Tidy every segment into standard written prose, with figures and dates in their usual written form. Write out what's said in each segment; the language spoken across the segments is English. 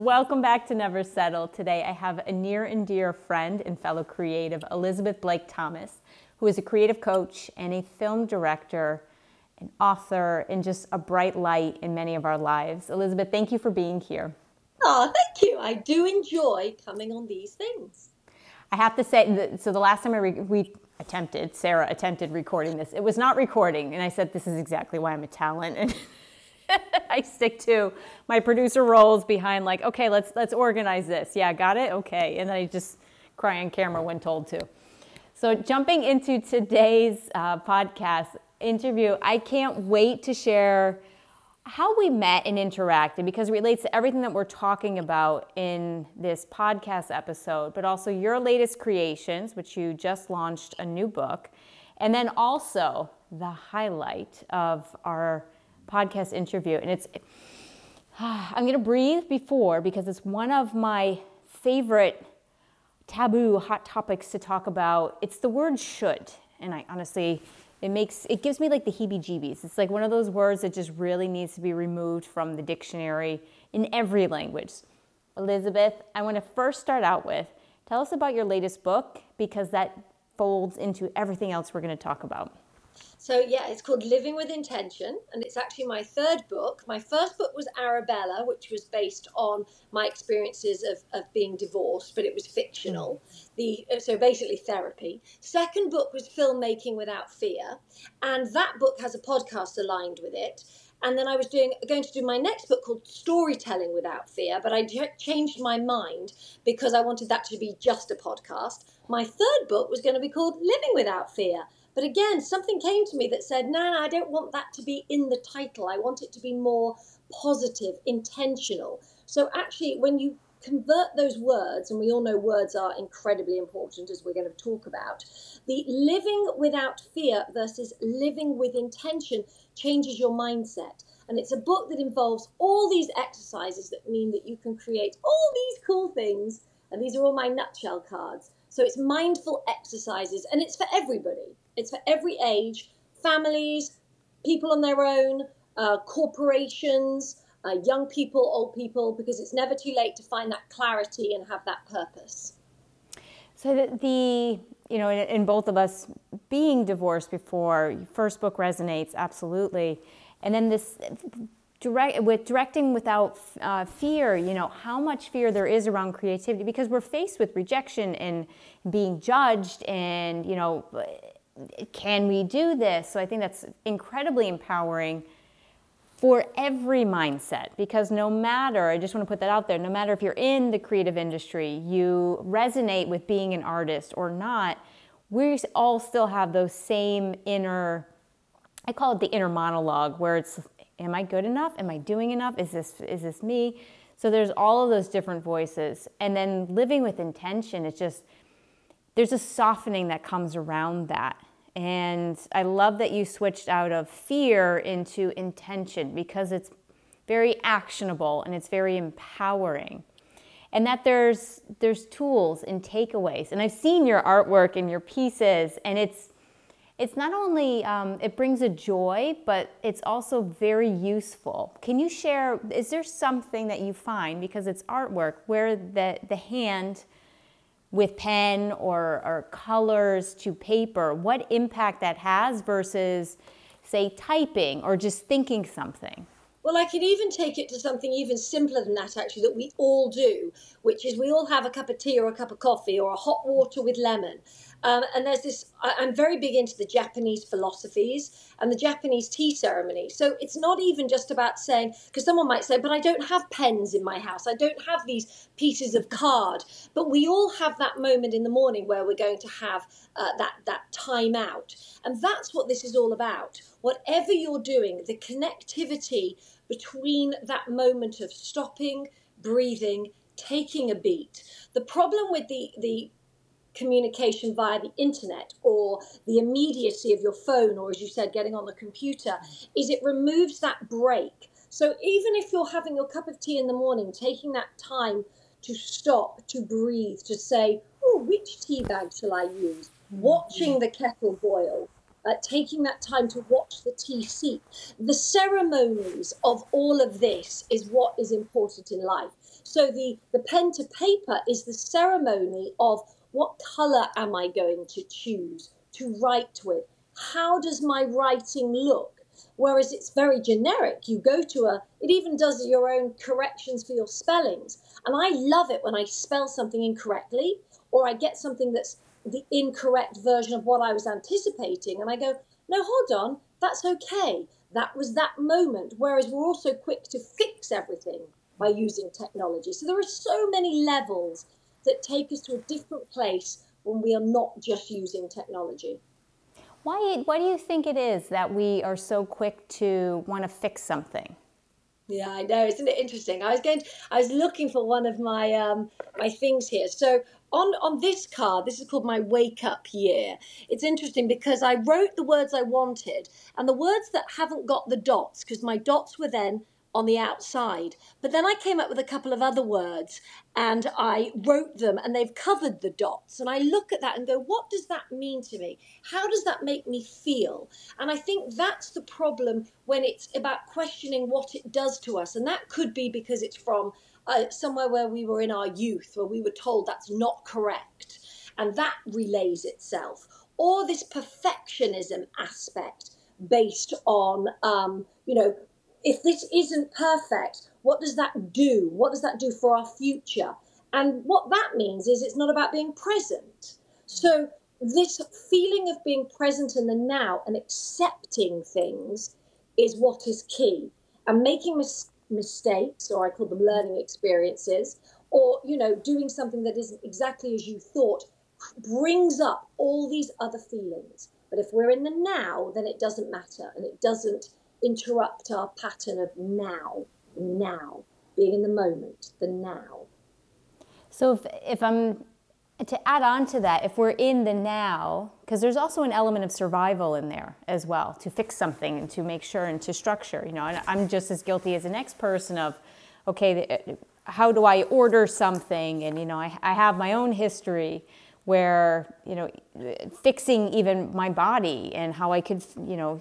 Welcome back to Never Settle. Today I have a near and dear friend and fellow creative, Elizabeth Blake Thomas, who is a creative coach and a film director, an author, and just a bright light in many of our lives. Elizabeth, thank you for being here. Oh, thank you. I do enjoy coming on these things. I have to say, so the last time Sarah attempted recording this, it was not recording, and I said, this is exactly why I'm a talent. And I stick to my producer roles behind like, okay, let's organize this. Yeah, got it? Okay. And then I just cry on camera when told to. So jumping into today's podcast interview, I can't wait to share how we met and interacted because it relates to everything that we're talking about in this podcast episode, but also your latest creations, which you just launched a new book, and then also the highlight of our podcast interview. And I'm going to breathe before because it's one of my favorite taboo hot topics to talk about. It's the word should. And I honestly, it gives me like the heebie-jeebies. It's like one of those words that just really needs to be removed from the dictionary in every language. Elizabeth, I want to first start out with, tell us about your latest book because that folds into everything else we're going to talk about. So yeah, it's called Living with Intention, and it's actually my third book. My first book was Arabella, which was based on my experiences of being divorced, but it was fictional. So basically therapy. Second book was Filmmaking Without Fear, and that book has a podcast aligned with it. And then I was going to do my next book called Storytelling Without Fear, but I changed my mind because I wanted that to be just a podcast. My third book was going to be called Living Without Fear. But again, something came to me that said, no, I don't want that to be in the title. I want it to be more positive, intentional. So actually, when you convert those words, and we all know words are incredibly important as we're going to talk about, the living without fear versus living with intention changes your mindset. And it's a book that involves all these exercises that mean that you can create all these cool things. And these are all my nutshell cards. So it's mindful exercises, and it's for everybody. It's for every age, families, people on their own, corporations, young people, old people, because it's never too late to find that clarity and have that purpose. So in both of us being divorced before, first book resonates, absolutely. And then this directing without fear, how much fear there is around creativity because we're faced with rejection and being judged and, can we do this? So I think that's incredibly empowering for every mindset because I just want to put that out there, no matter if you're in the creative industry, you resonate with being an artist or not, we all still have those same I call it the inner monologue where it's, am I good enough? Am I doing enough? Is this me? So there's all of those different voices. And then living with intention, there's a softening that comes around that. And I love that you switched out of fear into intention because it's very actionable and it's very empowering. And that there's tools and takeaways. And I've seen your artwork and your pieces, and it's not only, it brings a joy, but it's also very useful. Can you share, is there something that you find, because it's artwork, where the hand with pen or colors to paper, what impact that has versus, say, typing or just thinking something? Well, I could even take it to something even simpler than that, actually, that we all do, which is we all have a cup of tea or a cup of coffee or a hot water with lemon. And there's this, I'm very big into the Japanese philosophies and the Japanese tea ceremony. So it's not even just about saying, because someone might say, but I don't have pens in my house. I don't have these pieces of card. But we all have that moment in the morning where we're going to have that time out. And that's what this is all about. Whatever you're doing, the connectivity between that moment of stopping, breathing, taking a beat. The problem with the communication via the internet or the immediacy of your phone, or as you said, getting on the computer, is it removes that break. So even if you're having your cup of tea in the morning, taking that time to stop, to breathe, to say, oh, which tea bag shall I use? Watching the kettle boil, taking that time to watch the tea seep. The ceremonies of all of this is what is important in life. So the pen to paper is the ceremony of what color am I going to choose to write with? How does my writing look? Whereas it's very generic. You go to it even does your own corrections for your spellings. And I love it when I spell something incorrectly or I get something that's the incorrect version of what I was anticipating. And I go, no, hold on, that's okay. That was that moment. Whereas we're also quick to fix everything by using technology. So there are so many levels that take us to a different place when we are not just using technology. Why do you think it is that we are so quick to want to fix something? Yeah, I know. Isn't it interesting? I was looking for one of my things here. So on this card, this is called my wake up year. It's interesting because I wrote the words I wanted, and the words that haven't got the dots, because my dots were then on the outside. But then I came up with a couple of other words and I wrote them and they've covered the dots. And I look at that and go, what does that mean to me? How does that make me feel? And I think that's the problem when it's about questioning what it does to us. And that could be because it's from somewhere where we were in our youth, where we were told that's not correct. And that relays itself. Or this perfectionism aspect based on, if this isn't perfect, what does that do? What does that do for our future? And what that means is it's not about being present. So this feeling of being present in the now and accepting things is what is key. And making mistakes, or I call them learning experiences, or, doing something that isn't exactly as you thought brings up all these other feelings. But if we're in the now, then it doesn't matter and it doesn't interrupt our pattern of now, being in the moment, the now. So if I'm to add on to that, if we're in the now, because there's also an element of survival in there as well, to fix something and to make sure and to structure, and I'm just as guilty as the next person of, okay, how do I order something? And, I have my own history where, fixing even my body and how I could,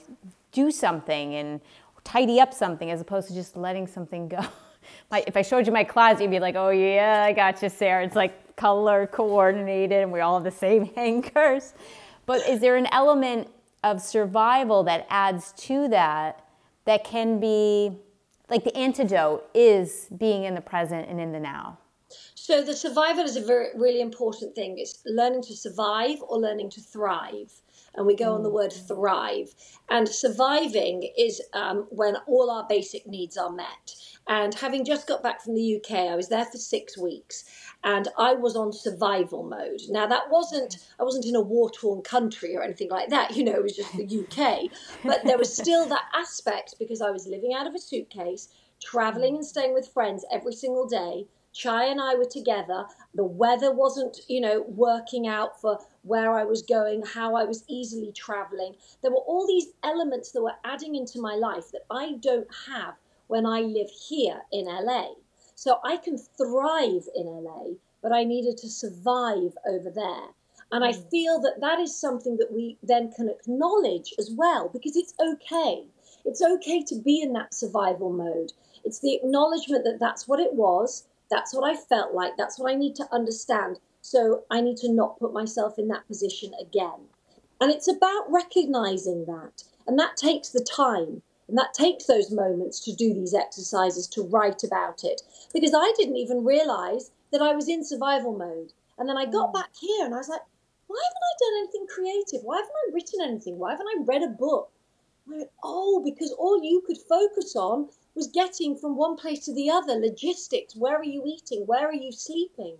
do something and tidy up something as opposed to just letting something go. If I showed you my closet, you'd be like, oh yeah, I got you, Sarah. It's like color coordinated and we all have the same hangers. But is there an element of survival that adds to that can be, like the antidote is being in the present and in the now? So the survival is a really important thing. It's learning to survive or learning to thrive. And we go on the word thrive. And surviving is when all our basic needs are met. And having just got back from the UK, I was there for 6 weeks and I was on survival mode. Now I wasn't in a war-torn country or anything like that, it was just the UK. But there was still that aspect because I was living out of a suitcase, traveling and staying with friends every single day. Chai and I were together. The weather wasn't, working out for where I was going, how I was easily traveling. There were all these elements that were adding into my life that I don't have when I live here in LA. So I can thrive in LA, but I needed to survive over there. And I feel that is something that we then can acknowledge as well, because it's okay. It's okay to be in that survival mode. It's the acknowledgement that that's what it was. That's what I felt like. That's what I need to understand. So I need to not put myself in that position again. And it's about recognizing that. And that takes the time. And that takes those moments to do these exercises, to write about it. Because I didn't even realize that I was in survival mode. And then I got back here and I was like, why haven't I done anything creative? Why haven't I written anything? Why haven't I read a book? I went, because all you could focus on was getting from one place to the other, logistics, where are you eating, where are you sleeping?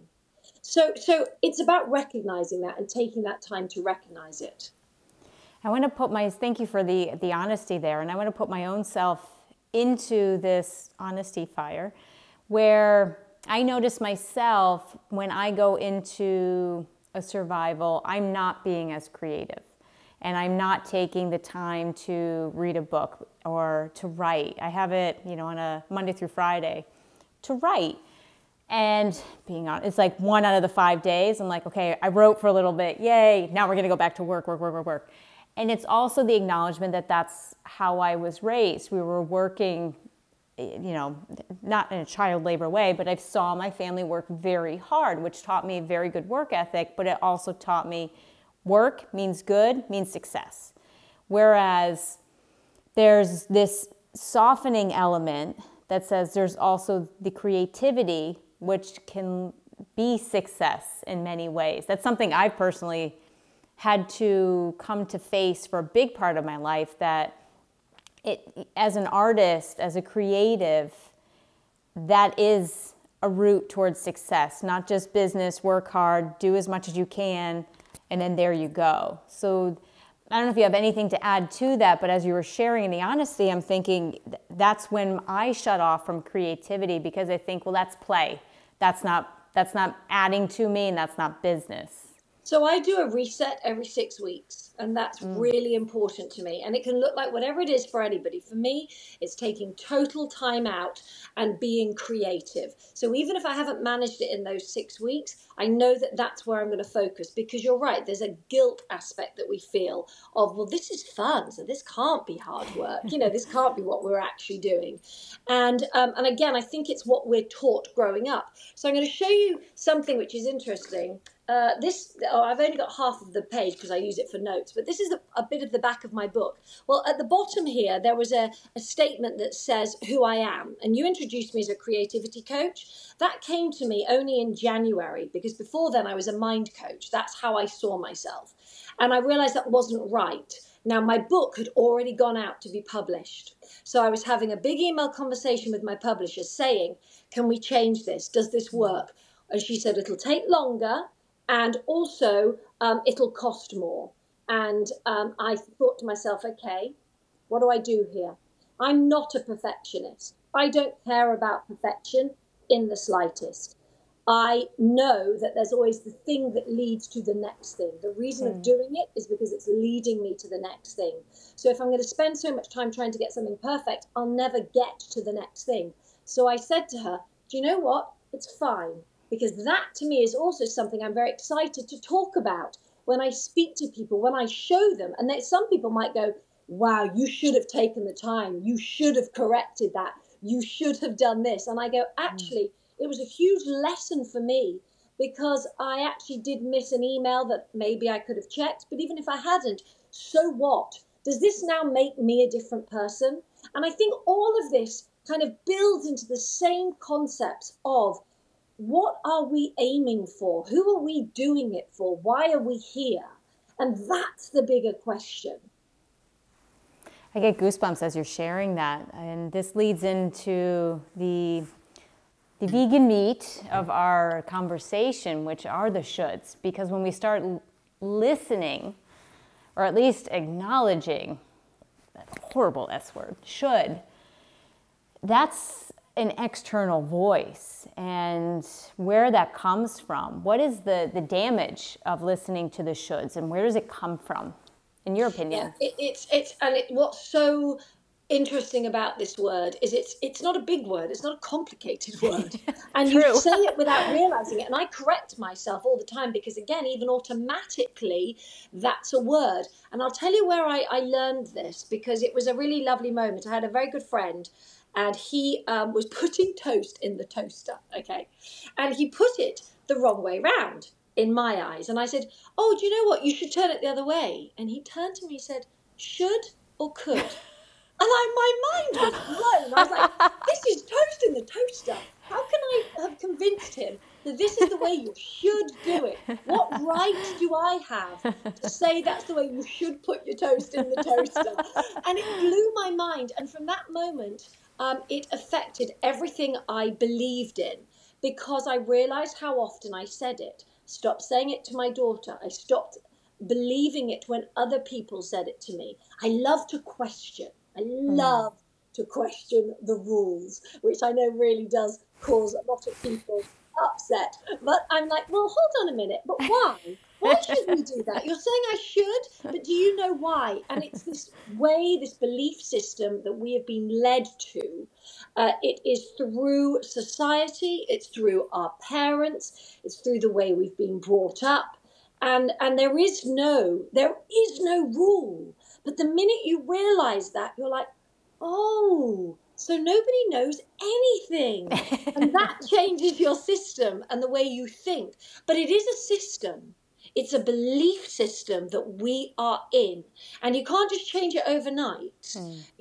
So it's about recognizing that and taking that time to recognize it. I want to thank you for the honesty there, and I want to put my own self into this honesty fire, where I notice myself when I go into a survival, I'm not being as creative. And I'm not taking the time to read a book or to write. I have it, on a Monday through Friday to write. And being honest, it's like 1 out of the 5 days. I'm like, okay, I wrote for a little bit. Yay. Now we're going to go back to work. And it's also the acknowledgement that that's how I was raised. We were working not in a child labor way, but I saw my family work very hard, which taught me a very good work ethic, but it also taught me work means good, means success. Whereas there's this softening element that says there's also the creativity, which can be success in many ways. That's something I've personally had to come to face for a big part of my life, that as an artist, as a creative, that is a route towards success, not just business, work hard, do as much as you can, and then there you go. So I don't know if you have anything to add to that, but as you were sharing the honesty, I'm thinking that's when I shut off from creativity, because I think, well, that's play. That's not adding to me, and that's not business. So I do a reset every 6 weeks, and that's really important to me. And it can look like whatever it is for anybody. For me, it's taking total time out and being creative. So even if I haven't managed it in those 6 weeks, I know that that's where I'm going to focus, because you're right. There's a guilt aspect that we feel of, well, this is fun, so this can't be hard work. This can't be what we're actually doing. And again, I think it's what we're taught growing up. So I'm going to show you something which is interesting. I've only got half of the page because I use it for notes, but this is a bit of the back of my book. Well, at the bottom here, there was a statement that says who I am. And you introduced me as a creativity coach. That came to me only in January, because before then I was a mind coach. That's how I saw myself. And I realized that wasn't right. Now, my book had already gone out to be published. So I was having a big email conversation with my publisher saying, can we change this? Does this work? And she said, it'll take longer. And also, it'll cost more. And I thought to myself, okay, what do I do here? I'm not a perfectionist. I don't care about perfection in the slightest. I know that there's always the thing that leads to the next thing. The reason of doing it is because it's leading me to the next thing. So if I'm going to spend so much time trying to get something perfect, I'll never get to the next thing. So I said to her, do you know what? It's fine. Because that to me is also something I'm very excited to talk about when I speak to people, when I show them. And some people might go, wow, you should have taken the time. You should have corrected that. You should have done this. And I go, actually, it was a huge lesson for me, because I actually did miss an email that maybe I could have checked. But even if I hadn't, so what? Does this now make me a different person? And I think all of this kind of builds into the same concepts of, what are we aiming for? Who are we doing it for? Why are we here? And that's the bigger question. I get goosebumps as you're sharing that. And this leads into the vegan meat of our conversation, which are the shoulds. Because when we start listening, or at least acknowledging that horrible S word, should, that's an external voice, and where that comes from. What is the damage of listening to the shoulds, and where does it come from, in your opinion? Yeah, what's so interesting about this word is it's not a big word, it's not a complicated word, and you say it without realizing it. And I correct myself all the time, because again, even automatically, that's a word. And I'll tell you where I learned this, because it was a really lovely moment. I had a very good friend, and he was putting toast in the toaster, okay? And he put it the wrong way round, in my eyes. And I said, oh, do you know what? You should turn it the other way. And he turned to me and said, should or could? And my mind was blown. I was like, this is toast in the toaster. How can I have convinced him that this is the way you should do it? What right do I have to say that's the way you should put your toast in the toaster? And it blew my mind. And from that moment, it affected everything I believed in, because I realized how often I said it. Stopped saying it to my daughter. I stopped believing it when other people said it to me. I love to question. I love to question the rules, which I know really does cause a lot of people upset. But I'm like, well, hold on a minute. But why? Why should we do that? You're saying I should, but do you know why? And it's this way, this belief system that we have been led to. It is through society. It's through our parents. It's through the way we've been brought up. And there is no rule. But the minute you realize that, you're like, oh, So nobody knows anything. And that changes your system and the way you think. But it is a system. It's a belief system that we are in. And you can't just change it overnight.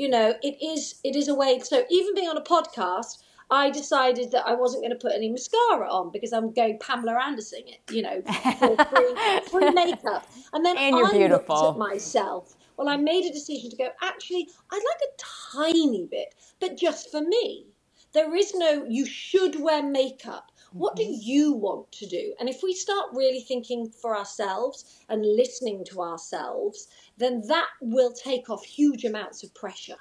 It is a way. So even being on a podcast, I decided that I wasn't going to put any mascara on because I'm going Pamela Anderson it, for free makeup. And then And you're I beautiful. looked at myself. Well, I made a decision to go, actually, I'd like a tiny bit, but just for me. There is no, you should wear makeup. What do you want to do? And if we start really thinking for ourselves and listening to ourselves, then that will take off huge amounts of pressure.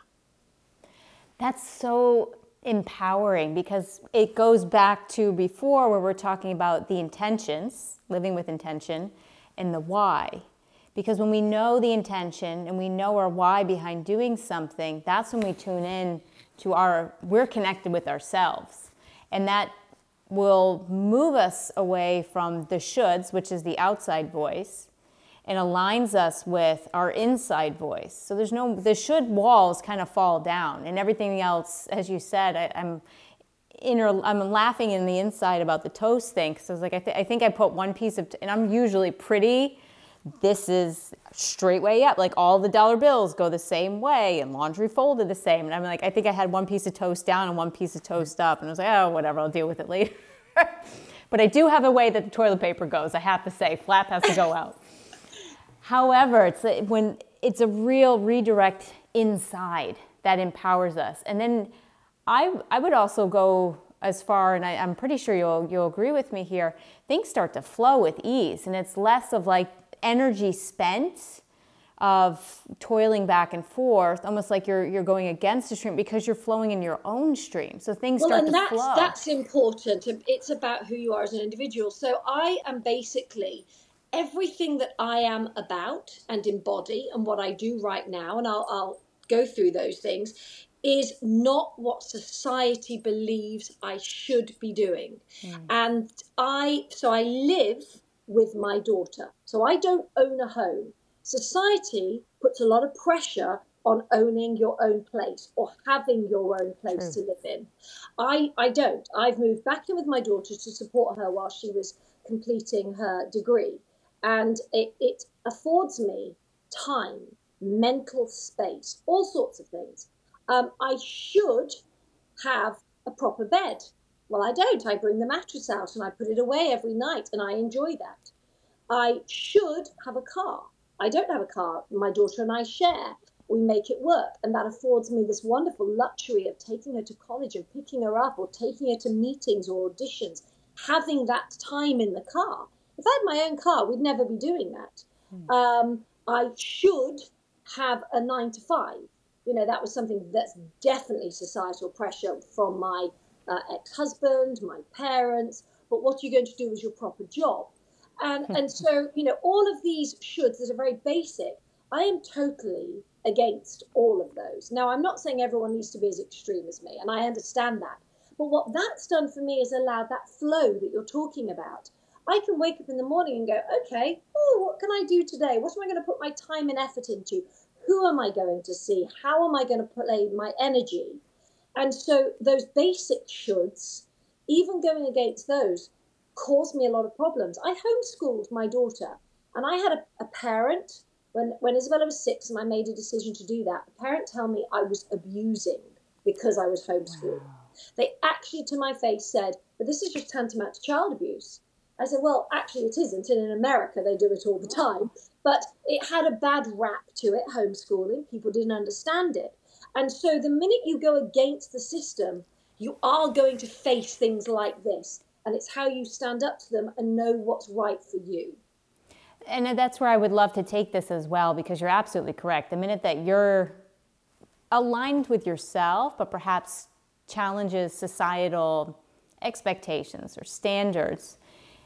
That's so empowering, because it goes back to before where we're talking about the intentions, living with intention, and the why. Because when we know the intention and we know our why behind doing something, that's when we tune in to we're connected with ourselves. And that will move us away from the shoulds, which is the outside voice, and aligns us with our inside voice. So the should walls kind of fall down, and everything else, as you said, I'm laughing in the inside about the toast thing, because I was like, I think I put one piece of, and I'm usually pretty, this is straight way up, like all the dollar bills go the same way and laundry folded the same. And I'm like, I think I had one piece of toast down and one piece of toast up. And I was like, oh, whatever, I'll deal with it later. But I do have a way that the toilet paper goes, I have to say, flap has to go out. However, when it's a real redirect inside that empowers us. And then I would also go as far, and I'm pretty sure you'll agree with me here, things start to flow with ease. And it's less of like energy spent of toiling back and forth, almost like you're going against the stream, because you're flowing in your own stream. So things start to flow. That's important. It's about who you are as an individual. So I am basically everything that I am about and embody, and what I do right now, and I'll go through those things, is not what society believes I should be doing. And I live with my daughter. So I don't own a home. Society puts a lot of pressure on owning your own place or having your own place to live in. I don't. I've moved back in with my daughter to support her while she was completing her degree. And it affords me time, mental space, all sorts of things. I should have a proper bed. Well, I don't. I bring the mattress out and I put it away every night, and I enjoy that. I should have a car. I don't have a car. My daughter and I share. We make it work. And that affords me this wonderful luxury of taking her to college and picking her up, or taking her to meetings or auditions, having that time in the car. If I had my own car, we'd never be doing that. I should have a 9-to-5. That was something that's definitely societal pressure from my ex-husband, my parents. But what you're going to do is your proper job. And so, all of these shoulds that are very basic, I am totally against all of those. Now, I'm not saying everyone needs to be as extreme as me, and I understand that. But what that's done for me is allowed that flow that you're talking about. I can wake up in the morning and go, okay, what can I do today? What am I going to put my time and effort into? Who am I going to see? How am I going to play my energy? And so those basic shoulds, even going against those, caused me a lot of problems. I homeschooled my daughter, and I had a parent, when Isabella was 6 and I made a decision to do that, a parent tell me I was abusing because I was homeschooled. Wow. They actually to my face said, but this is just tantamount to child abuse. I said, well, actually it isn't, and in America they do it all the time. But it had a bad rap to it, homeschooling. People didn't understand it. And so the minute you go against the system, you are going to face things like this. And it's how you stand up to them and know what's right for you. And that's where I would love to take this as well, because you're absolutely correct. The minute that you're aligned with yourself, but perhaps challenges societal expectations or standards,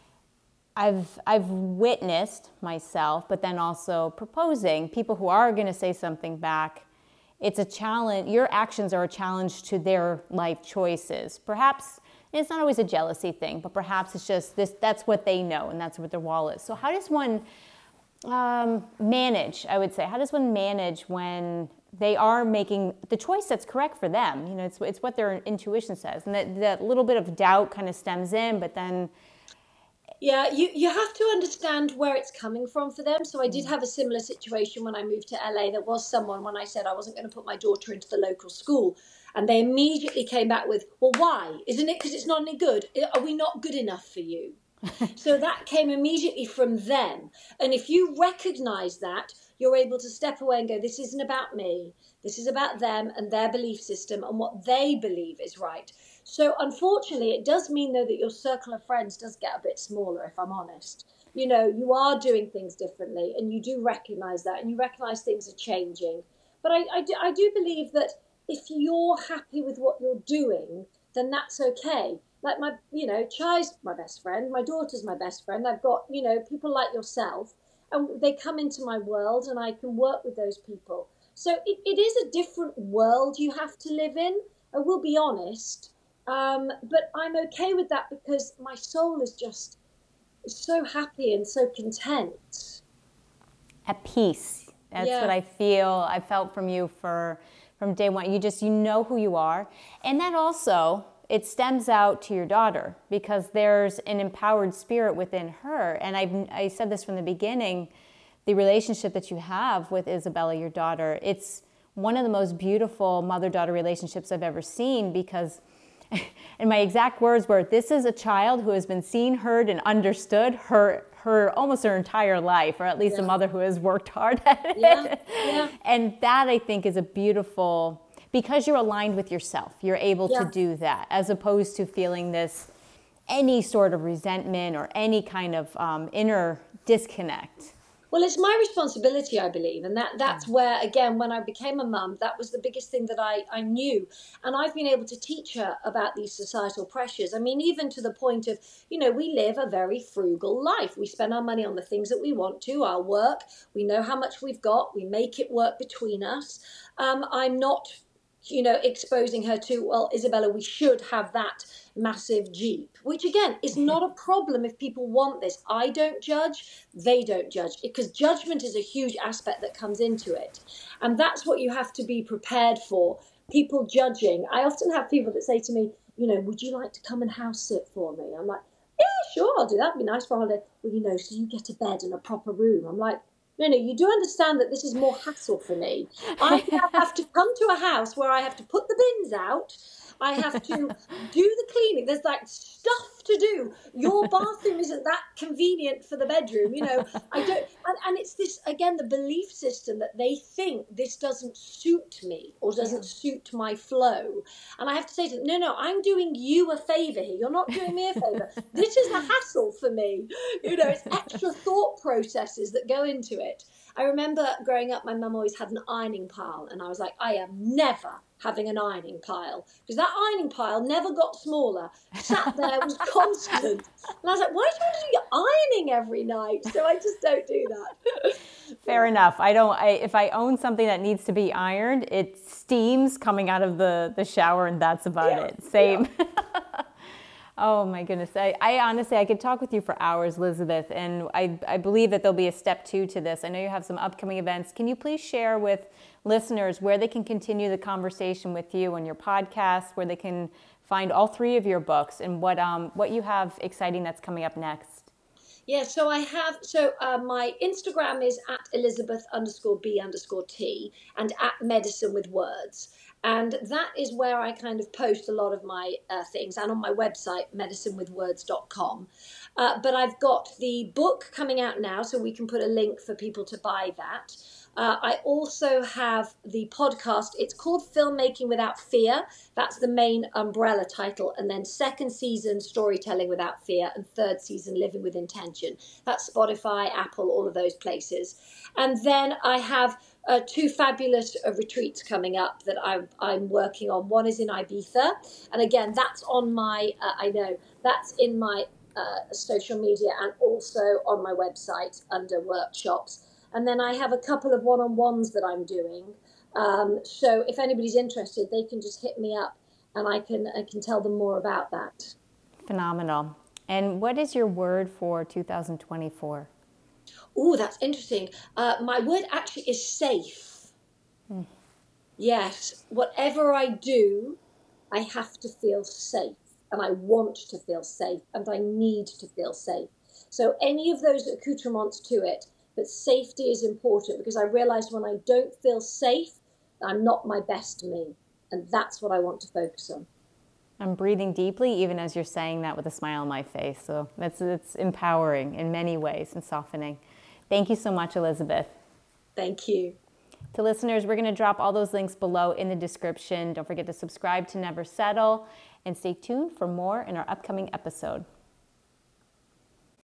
I've witnessed myself, but then also proposing people who are going to say something back. It's a challenge. Your actions are a challenge to their life choices. Perhaps it's not always a jealousy thing, but perhaps it's just this, that's what they know and that's what their wall is. So how does one Manage, I would say. How does one manage when they are making the choice that's correct for them? You know, it's what their intuition says. And that little bit of doubt kind of stems in, but then... Yeah, you have to understand where it's coming from for them. So I did have a similar situation when I moved to LA. There was someone, when I said I wasn't going to put my daughter into the local school, and they immediately came back with, well, why? Isn't it because it's not any good? Are we not good enough for you? So that came immediately from them. And if you recognize that, you're able to step away and go, this isn't about me. This is about them and their belief system and what they believe is right. So unfortunately, it does mean, though, that your circle of friends does get a bit smaller, if I'm honest. You know, you are doing things differently and you do recognize that and you recognize things are changing. But I do believe that if you're happy with what you're doing, then that's okay. Like Chai's my best friend, my daughter's my best friend. I've got, people like yourself, and they come into my world and I can work with those people. So it is a different world you have to live in. I will be honest. But I'm okay with that because my soul is just so happy and so content. At peace. That's what I feel. I felt from you from day one. You know who you are. And that also, it stems out to your daughter because there's an empowered spirit within her. And I said this from the beginning, the relationship that you have with Isabella, your daughter, it's one of the most beautiful mother-daughter relationships I've ever seen because, and my exact words were, this is a child who has been seen, heard, and understood her almost her entire life, or at least a mother who has worked hard at it. Yeah. And that, I think, is a beautiful, because you're aligned with yourself, you're able to do that, as opposed to feeling any sort of resentment or any kind of inner disconnect. Well, it's my responsibility, I believe. And that's where, again, when I became a mum, that was the biggest thing that I knew. And I've been able to teach her about these societal pressures. I mean, even to the point of, we live a very frugal life. We spend our money on the things that we want to, our work. We know how much we've got. We make it work between us. I'm not exposing her to, well, Isabella, we should have that massive Jeep, which again is not a problem if people want this. I don't judge, they don't judge, because judgment is a huge aspect that comes into it. And that's what you have to be prepared for, people judging. I often have people that say to me, would you like to come and house sit for me? I'm like, yeah, sure, I'll do that. It'd be nice for a holiday. Well, so you get a bed and a proper room. I'm like, no, you do understand that this is more hassle for me. I now have to come to a house where I have to put the bins out. I have to do the cleaning. There's like stuff to do. Your bathroom isn't that convenient for the bedroom, I don't. And it's this, again, the belief system that they think this doesn't suit me or doesn't suit my flow. And I have to say to them, no, I'm doing you a favor here. You're not doing me a favor. This is a hassle for me. It's extra thought processes that go into it. I remember growing up, my mum always had an ironing pile, and I was like, I am never having an ironing pile, because that ironing pile never got smaller, sat there, was constant. And I was like, why do you want to do your ironing every night? So I just don't do that. Fair enough. If I own something that needs to be ironed, it steams coming out of the shower, and that's about it. Same. Yeah. Oh my goodness. I honestly, I could talk with you for hours, Elizabeth, and I believe that there'll be a step 2 to this. I know you have some upcoming events. Can you please share with listeners where they can continue the conversation with you on your podcast, where they can find all 3 of your books, and what you have exciting that's coming up next? Yeah, so my Instagram is at Elizabeth_B_T and at Medicine with Words. And that is where I kind of post a lot of my things, and on my website, medicinewithwords.com. But I've got the book coming out now, so we can put a link for people to buy that. I also have the podcast. It's called Filmmaking Without Fear. That's the main umbrella title. And then 2nd season, Storytelling Without Fear, and 3rd season, Living with Intention. That's Spotify, Apple, all of those places. And then I have 2 fabulous retreats coming up that I'm working on. One is in Ibiza. And again, that's on my, that's in my social media and also on my website under workshops. And then I have a couple of one-on-ones that I'm doing. So if anybody's interested, they can just hit me up and I can tell them more about that. Phenomenal. And what is your word for 2024? Oh, that's interesting. My word actually is safe. Yes, whatever I do, I have to feel safe, and I want to feel safe, and I need to feel safe. So, any of those accoutrements to it, but safety is important because I realize when I don't feel safe, I'm not my best me. And that's what I want to focus on. I'm breathing deeply even as you're saying that with a smile on my face. So it's empowering in many ways and softening. Thank you so much, Elizabeth. Thank you. To listeners, we're going to drop all those links below in the description. Don't forget to subscribe to Never Settle and stay tuned for more in our upcoming episode.